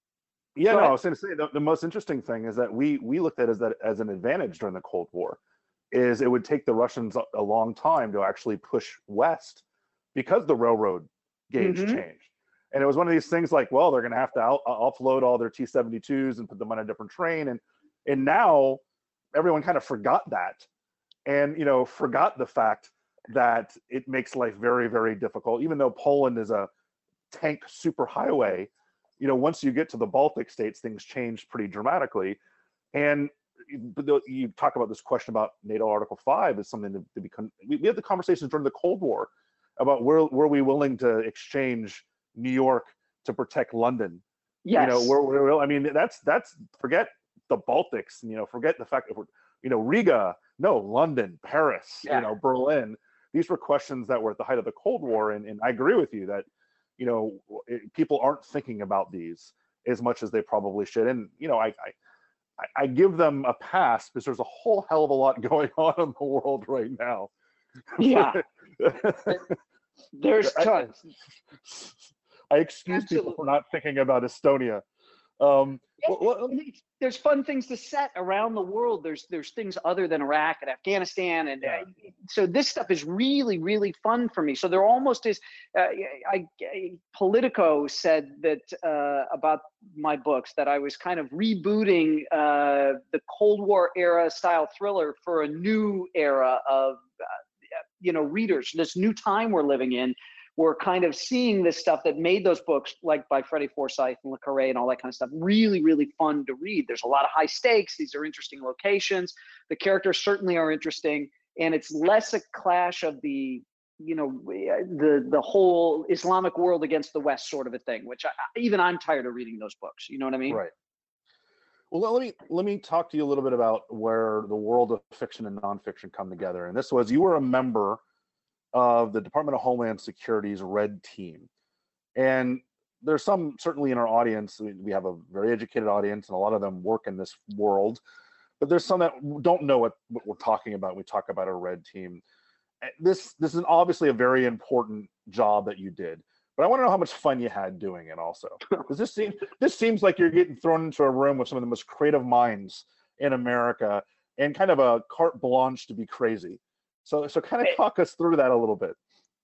yeah, no, I was going to say the, the most interesting thing is that we we looked at it as that as an advantage during the Cold War, is it would take the Russians a, a long time to actually push west because the railroad gauge mm-hmm. changed. And it was one of these things like, well, they're going to have to out, offload all their T seventy-twos and put them on a different train. And and now everyone kind of forgot that, and you know forgot the fact that it makes life very, very difficult. Even though Poland is a tank superhighway, you know once you get to the Baltic states, things change pretty dramatically. And you talk about this question about NATO Article five is something to, to become. We, we had the conversations during the Cold War about where were we willing to exchange New York to protect London. Yes. You know, where, where I mean, that's that's forget the Baltics. You know, forget the fact that we're, you know, Riga, no, London, Paris, yeah. you know, Berlin. These were questions that were at the height of the Cold War, and, and I agree with you that, you know, it, people aren't thinking about these as much as they probably should. And you know, I, I I give them a pass because there's a whole hell of a lot going on in the world right now. Yeah, there's tons. I, I excuse Absolutely. people for not thinking about Estonia. Um, yeah, well, there's fun things to set around the world. There's there's things other than Iraq and Afghanistan, and yeah. uh, so this stuff is really really fun for me. So there almost is. Uh, I, I Politico said that uh, about my books that I was kind of rebooting uh, the Cold War era style thriller for a new era of uh, you know readers. This new time we're living in, were kind of seeing this stuff that made those books, like by Freddie Forsyth and Le Carre and all that kind of stuff, really, really fun to read. There's a lot of high stakes. These are interesting locations. The characters certainly are interesting. And it's less a clash of the, you know, the the whole Islamic world against the West sort of a thing, which I, even I'm tired of reading those books. You know what I mean? Right. Well, let me let me talk to you a little bit about where the world of fiction and nonfiction come together. And this was, you were a member of the Department of Homeland Security's Red Team. And there's some, certainly in our audience, we, we have a very educated audience, and a lot of them work in this world. But there's some that don't know what, what we're talking about when we talk about a Red Team. This, this is obviously a very important job that you did. But I want to know how much fun you had doing it also. Because this seems, this seems like you're getting thrown into a room with some of the most creative minds in America and kind of a carte blanche to be crazy. So, so kind of talk us through that a little bit.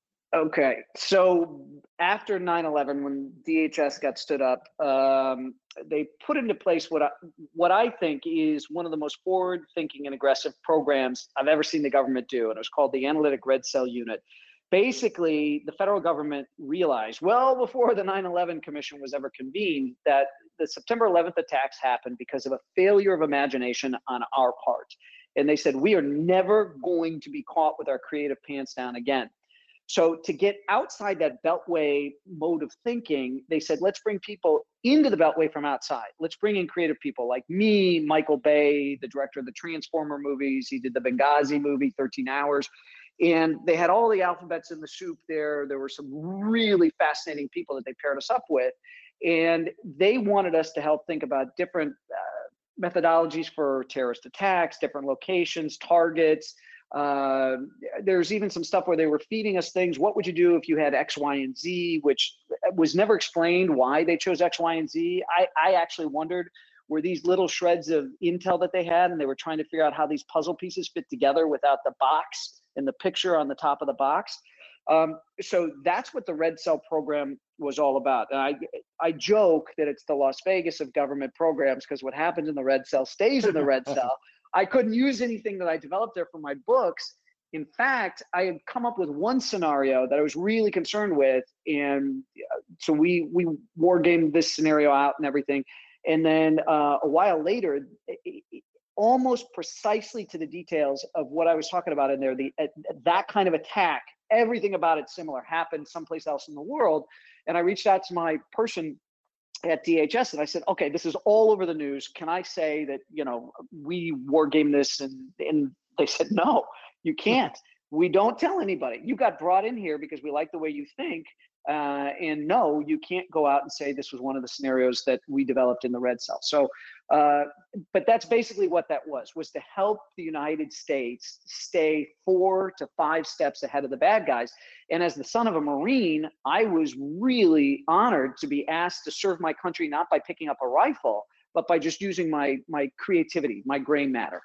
Okay. So after nine eleven, when D H S got stood up, um, they put into place what I, what I think is one of the most forward-thinking and aggressive programs I've ever seen the government do. And it was called the Analytic Red Cell Unit. Basically, the federal government realized, well before the nine eleven Commission was ever convened, that the September eleventh attacks happened because of a failure of imagination on our part. And they said, we are never going to be caught with our creative pants down again. So to get outside that Beltway mode of thinking, they said, let's bring people into the Beltway from outside. Let's bring in creative people like me, Michael Bay, the director of the Transformer movies. He did the Benghazi movie, thirteen hours. And they had all the alphabets in the soup there. There were some really fascinating people that they paired us up with. And they wanted us to help think about different uh, methodologies for terrorist attacks, different locations, targets. Uh, there's even some stuff where they were feeding us things. What would you do if you had X, Y, and Z, which was never explained why they chose X, Y, and Z. I, I actually wondered, were these little shreds of intel that they had, and they were trying to figure out how these puzzle pieces fit together without the box and the picture on the top of the box. Um, so that's what the Red Cell program was all about. And I, I joke that it's the Las Vegas of government programs, because what happens in the Red Cell stays in the Red Cell. I couldn't use anything that I developed there for my books. In fact, I had come up with one scenario that I was really concerned with. And so we, we war gamed this scenario out and everything. And then uh, a while later, it, it, almost precisely to the details of what I was talking about in there, the uh, that kind of attack, everything about it similar happened someplace else in the world. And I reached out to my person at D H S and I said, okay, this is all over the news. Can I say that, you know, we war game this? And, and they said, no, you can't. We don't tell anybody. You got brought in here because we like the way you think. Uh, and no, you can't go out and say this was one of the scenarios that we developed in the Red Cell. So, uh, but that's basically what that was, was to help the United States stay four to five steps ahead of the bad guys. And as the son of a Marine, I was really honored to be asked to serve my country, not by picking up a rifle, but by just using my, my creativity, my gray matter.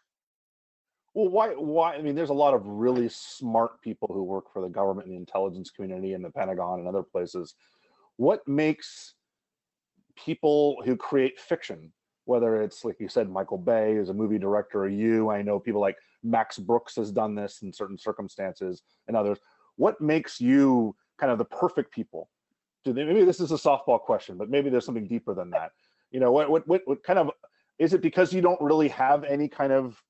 Well, why, why, I mean, there's a lot of really smart people who work for the government and the intelligence community and the Pentagon and other places. What makes people who create fiction, whether it's, like you said, Michael Bay is a movie director, or you, I know people like Max Brooks has done this in certain circumstances and others. What makes you kind of the perfect people? Do they, maybe this is a softball question, but maybe there's something deeper than that. You know, what, what, what, what kind of, is it because you don't really have any kind of,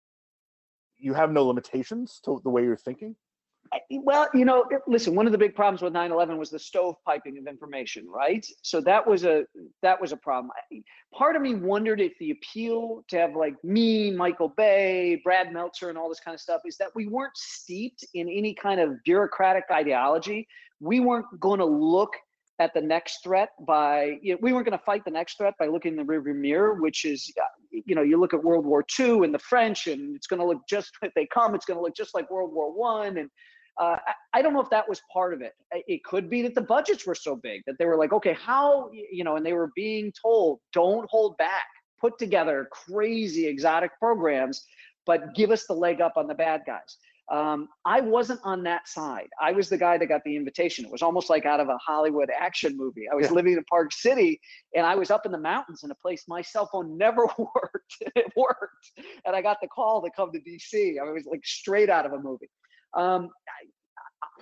you have no limitations to the way you're thinking? Well, you know, listen, one of the big problems with nine eleven was the stovepiping of information, right? So that was a that was a problem. Part of me wondered if the appeal to have like me, Michael Bay, Brad Meltzer, and all this kind of stuff is that we weren't steeped in any kind of bureaucratic ideology. We weren't going to look at the next threat by, you know, we weren't going to fight the next threat by looking in the rearview mirror, which is, you know, you look at World War Two and the French, and it's going to look just, if they come, it's going to look just like World War One. And uh, I, I don't know if that was part of it. It could be that the budgets were so big that they were like, okay, how, you know, and they were being told, don't hold back, put together crazy exotic programs, but give us the leg up on the bad guys. Um, I wasn't on that side. I was the guy that got the invitation. It was almost like out of a Hollywood action movie. I was yeah. living in Park City, and I was up in the mountains in a place my cell phone never worked. It worked. And I got the call to come to D C. I was like straight out of a movie. Um,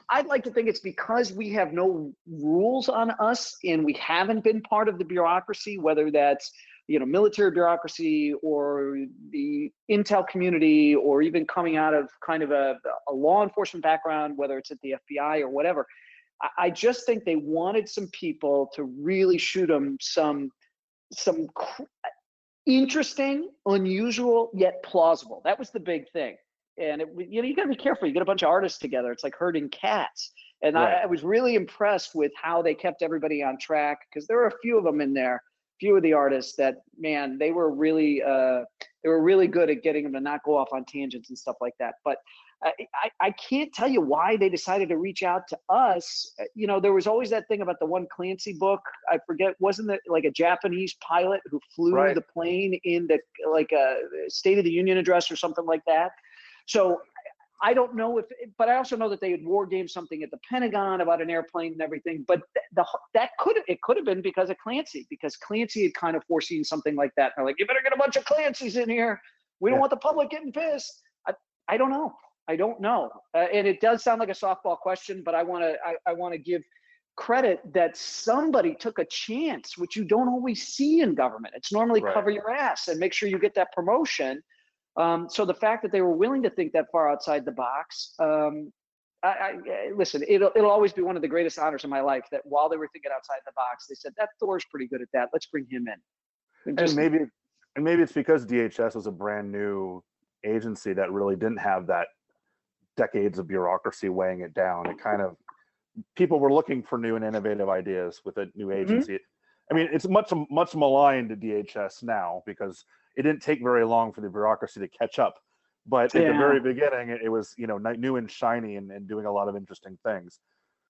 I'd like to think it's because we have no rules on us and we haven't been part of the bureaucracy, whether that's, you know, military bureaucracy or the intel community, or even coming out of kind of a, a law enforcement background, whether it's at the F B I or whatever. I, I just think they wanted some people to really shoot them some, some cr- interesting, unusual, yet plausible. That was the big thing. And it, you know, you got to be careful. You get a bunch of artists together. It's like herding cats. And right. I, I was really impressed with how they kept everybody on track, because there were a few of them in there, few of the artists that, man, they were really, uh, they were really good at getting them to not go off on tangents and stuff like that. But I, I, I can't tell you why they decided to reach out to us. You know, there was always that thing about the one Clancy book. I forget, wasn't it like a Japanese pilot who flew right. the plane in the, like a State of the Union address or something like that? So I don't know if, but I also know that they had war gamed something at the Pentagon about an airplane and everything. But the, that could have, it could have been because of Clancy, because Clancy had kind of foreseen something like that. They're like, you better get a bunch of Clancy's in here. We don't yeah. want the public getting pissed. I, I don't know. I don't know. Uh, and it does sound like a softball question, but I want to, I, I want to give credit that somebody took a chance, which you don't always see in government. It's normally right. cover your ass and make sure you get that promotion. Um, so the fact that they were willing to think that far outside the box, um, I, I, listen, it'll, it'll always be one of the greatest honors in my life that while they were thinking outside the box, they said, that Thor's pretty good at that. Let's bring him in. And, just, and maybe, and maybe it's because D H S was a brand new agency that really didn't have that decades of bureaucracy weighing it down. It kind of, people were looking for new and innovative ideas with a new agency. Mm-hmm. I mean, it's much, much maligned to D H S now because it didn't take very long for the bureaucracy to catch up. But yeah. at the very beginning, it, it was, you know, new and shiny and, and doing a lot of interesting things.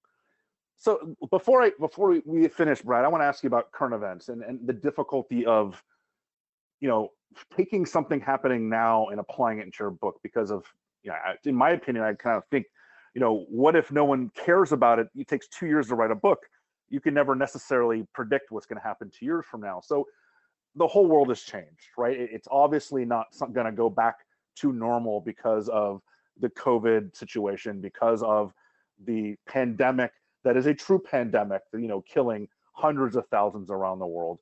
So before I before we, we finish, Brad, I want to ask you about current events and, and the difficulty of, you know, taking something happening now and applying it into your book because of, you know, in my opinion, I kind of think, you know, what if no one cares about it? It takes two years to write a book. You can never necessarily predict what's going to happen two years from now. So the whole world has changed, right? It's obviously not going to go back to normal because of the COVID situation, because of the pandemic that is a true pandemic, you know, killing hundreds of thousands around the world.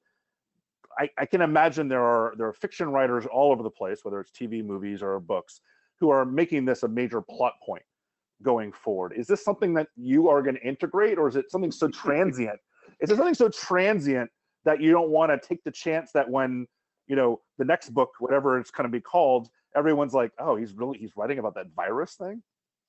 I, I can imagine there are there are fiction writers all over the place, whether it's T V, movies, or books, who are making this a major plot point going forward. Is this something that you are going to integrate, or is it something so transient? Is it something so transient that you don't want to take the chance that when, you know, the next book, whatever it's going to be called, everyone's like, oh, he's really, he's writing about that virus thing?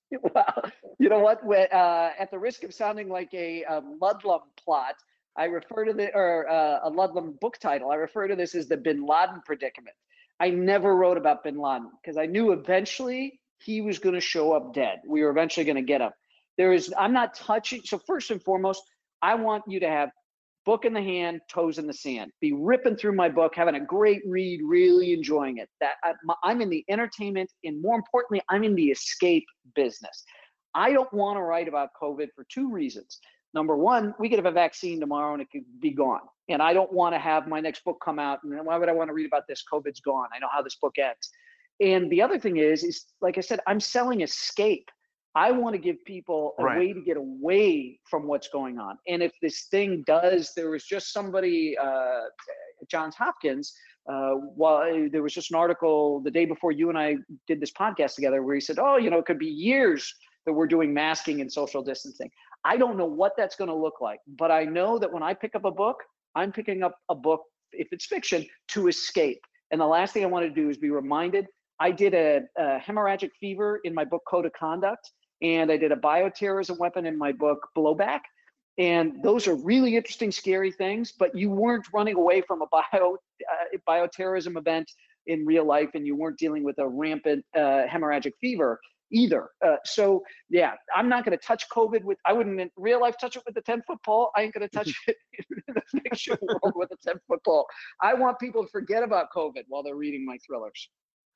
Well, you know what, uh, at the risk of sounding like a, a Ludlum plot, I refer to the, or uh, a Ludlum book title, I refer to this as the Bin Laden predicament. I never wrote about Bin Laden because I knew eventually he was going to show up dead. We were eventually going to get him. There is, I'm not touching, so first and foremost, I want you to have book in the hand, toes in the sand. Be ripping through my book, having a great read, really enjoying it. That I, I'm in the entertainment, and more importantly, I'm in the escape business. I don't want to write about COVID for two reasons. Number one, we could have a vaccine tomorrow and it could be gone. And I don't want to have my next book come out. And why would I want to read about this? COVID's gone. I know how this book ends. And the other thing is, is like I said, I'm selling escape. I want to give people a right. way to get away from what's going on. And if this thing does, there was just somebody, uh, Johns Hopkins, uh, while there was just an article the day before you and I did this podcast together where he said, oh, you know, it could be years that we're doing masking and social distancing. I don't know what that's going to look like, but I know that when I pick up a book, I'm picking up a book, if it's fiction, to escape. And the last thing I want to do is be reminded. I did a, a hemorrhagic fever in my book, Code of Conduct. And I did a bioterrorism weapon in my book, Blowback. And those are really interesting, scary things, but you weren't running away from a bio uh, bioterrorism event in real life, and you weren't dealing with a rampant uh, hemorrhagic fever either. Uh, so yeah, I'm not going to touch COVID with, I wouldn't in real life touch it with a ten foot pole. I ain't going to touch it in the fiction world with a ten foot pole. I want people to forget about COVID while they're reading my thrillers.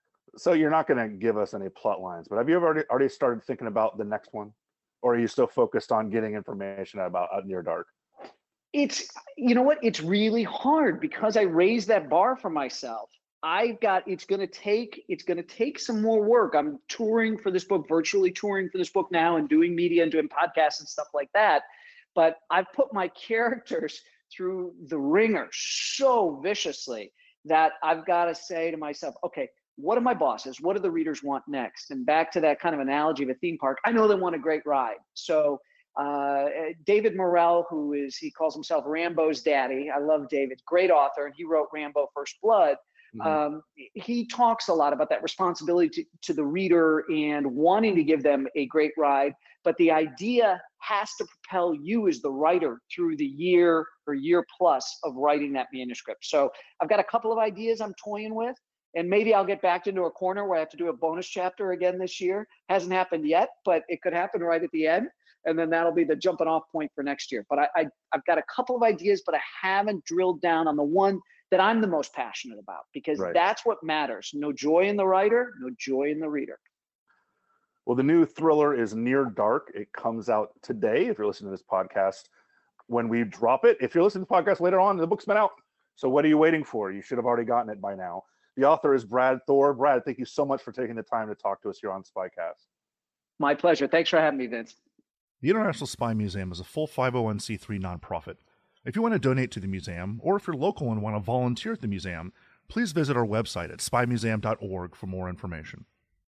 So you're not going to give us any plot lines, but have you ever already, already started thinking about the next one? Or are you still focused on getting information about Out Near Dark? It's, you know what, it's really hard because I raised that bar for myself. I've got, it's going to take, it's going to take some more work. I'm touring for this book, virtually touring for this book now, and doing media and doing podcasts and stuff like that. But I've put my characters through the ringer so viciously that I've got to say to myself, okay, what are my bosses? What do the readers want next? And back to that kind of analogy of a theme park, I know they want a great ride. So uh, David Morrell, who is, he calls himself Rambo's daddy. I love David, great author, and he wrote Rambo First Blood. Mm-hmm. Um, he talks a lot about that responsibility to, to the reader and wanting to give them a great ride. But the idea has to propel you as the writer through the year or year plus of writing that manuscript. So I've got a couple of ideas I'm toying with, and maybe I'll get backed into a corner where I have to do a bonus chapter again this year. Hasn't happened yet, but it could happen right at the end. And then that'll be the jumping off point for next year. But I, I, I've got a couple of ideas, but I haven't drilled down on the one that I'm the most passionate about, because right. that's what matters. No joy in the writer, no joy in the reader. Well, the new thriller is Near Dark. It comes out today, if you're listening to this podcast, when we drop it. If you're listening to the podcast later on, the book's been out. So what are you waiting for? You should have already gotten it by now. The author is Brad Thor. Brad, thank you so much for taking the time to talk to us here on Spycast. My pleasure. Thanks for having me, Vince. The International Spy Museum is a full five oh one c three nonprofit. If you want to donate to the museum, or if you're local and want to volunteer at the museum, please visit our website at spy museum dot org for more information.